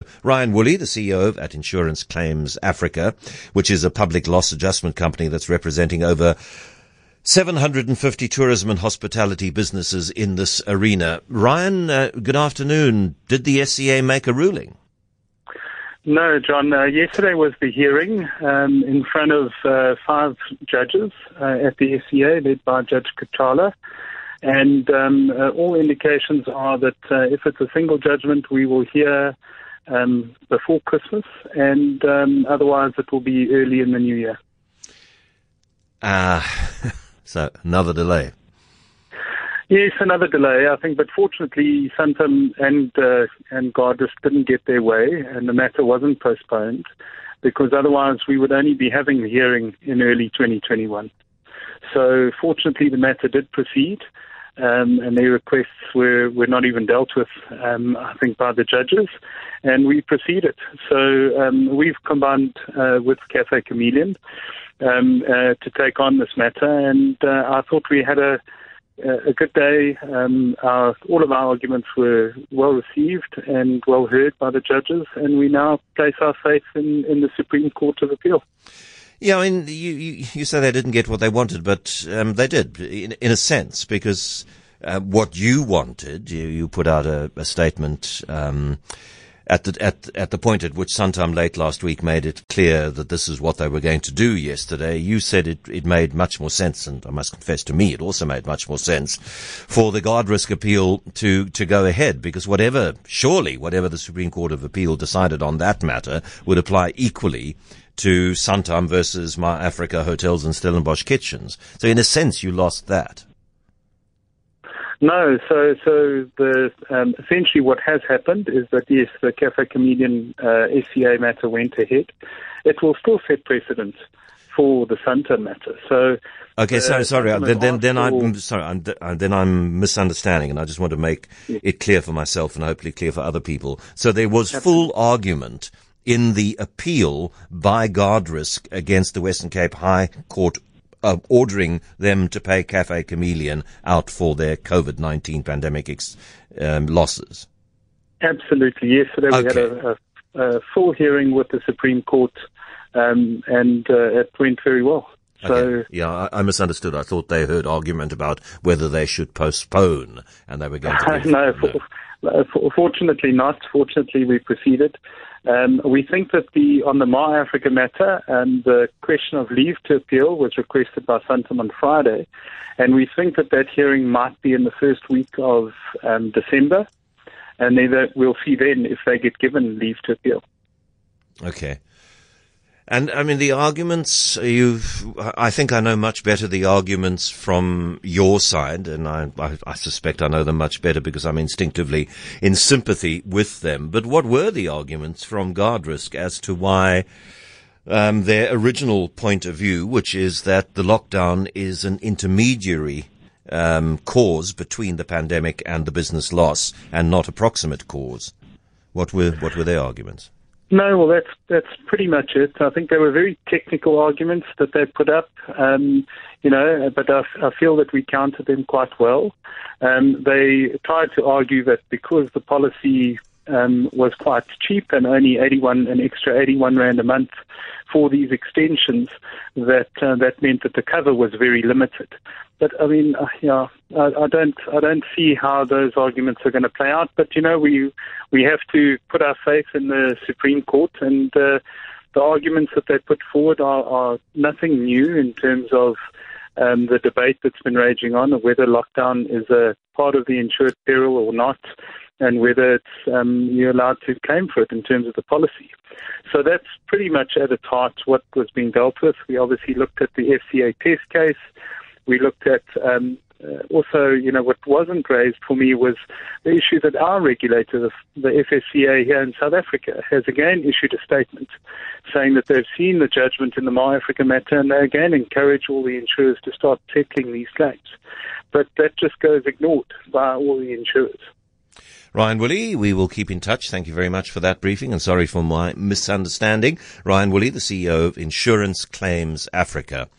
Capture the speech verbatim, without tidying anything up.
Ryan Woolley, the C E O at Insurance Claims Africa, which is a public loss adjustment company that's representing over seven hundred fifty tourism and hospitality businesses in this arena. Ryan, uh, good afternoon. Did the S C A make a ruling? No, John. Uh, yesterday was the hearing um, in front of uh, five judges uh, at the S C A, led by Judge Kachala. And um, uh, all indications are that uh, if it's a single judgment, we will hear um, before Christmas, and um, otherwise it will be early in the new year. Ah, uh, so another delay. Yes, another delay, I think, but fortunately Santam and uh, and Guardrisk didn't get their way, and the matter wasn't postponed, because otherwise we would only be having the hearing in early twenty twenty-one. So fortunately the matter did proceed, um, and their requests were, were not even dealt with, um, I think, by the judges, and we proceeded. So um, we've combined uh, with Cafe Chameleon um, uh, to take on this matter, and uh, I thought we had a a good day. Um, our, all of our arguments were well received and well heard by the judges, and we now place our faith in, in the Supreme Court of Appeal. Yeah, I mean, you, you, you say they didn't get what they wanted, but um, they did, in, in a sense, because uh, what you wanted, you, you put out a, a statement um, at the at at the point at which Santam late last week made it clear that this is what they were going to do yesterday. You said it, it made much more sense, and I must confess to me, it also made much more sense for the Guardrisk appeal to, to go ahead, because whatever, surely whatever the Supreme Court of Appeal decided on that matter would apply equally to Santam versus My Africa Hotels and Stellenbosch Kitchens. So in a sense, you lost that. No, so so the um, essentially what has happened is that yes, the Cafe Chameleon uh, S C A matter went ahead. It will still set precedent for the Santam matter. So okay, sorry, sorry. Then then, then I'm sorry. I'm, then I'm misunderstanding, and I just want to make yeah. it clear for myself and hopefully clear for other people. So there was Absolutely. full argument in the appeal by Guardrisk against the Western Cape High Court, Uh, ordering them to pay Cafe Chameleon out for their COVID nineteen pandemic ex, um, losses. Absolutely. Yesterday we okay. had a, a, a full hearing with the Supreme Court, um, and uh, it went very well. So okay. Yeah, I, I misunderstood. I thought they heard argument about whether they should postpone, and they were going to... Give, no, for, no. For, fortunately not. Fortunately we proceeded. Um, we think that the on the My Africa matter, um, the question of leave to appeal was requested by Santam on Friday, and we think that that hearing might be in the first week of um, December, and then we'll see then if they get given leave to appeal. Okay. And, I mean, the arguments, you've, I think I know much better the arguments from your side, and I, I, I suspect I know them much better because I'm instinctively in sympathy with them. But what were the arguments from Guardrisk as to why um, their original point of view, which is that the lockdown is an intermediary um, cause between the pandemic and the business loss and not a proximate cause? What were, what were their arguments? No, well, that's that's pretty much it. I think they were very technical arguments that they put up, um, you know, but I, I feel that we countered them quite well. Um, they tried to argue that because the policy um, was quite cheap and only eighty-one, an extra eighty-one rand a month for these extensions, that uh, that meant that the cover was very limited. But I mean, uh, yeah, I, I don't, I don't see how those arguments are going to play out. But you know, we we have to put our faith in the Supreme Court, and uh, the arguments that they put forward are, are nothing new in terms of um, the debate that's been raging on of whether lockdown is a part of the insured peril or not, and whether it's um, you're allowed to claim for it in terms of the policy. So that's pretty much at its heart what was being dealt with. We obviously looked at the F C A test case. We looked at um, uh, also, you know, what wasn't raised for me was the issue that our regulator, the, the F S C A here in South Africa, has again issued a statement saying that they've seen the judgment in the My Africa matter, and they again encourage all the insurers to start settling these claims. But that just goes ignored by all the insurers. Ryan Woolley, we will keep in touch. Thank you very much for that briefing, and sorry for my misunderstanding. Ryan Woolley, the C E O of Insurance Claims Africa.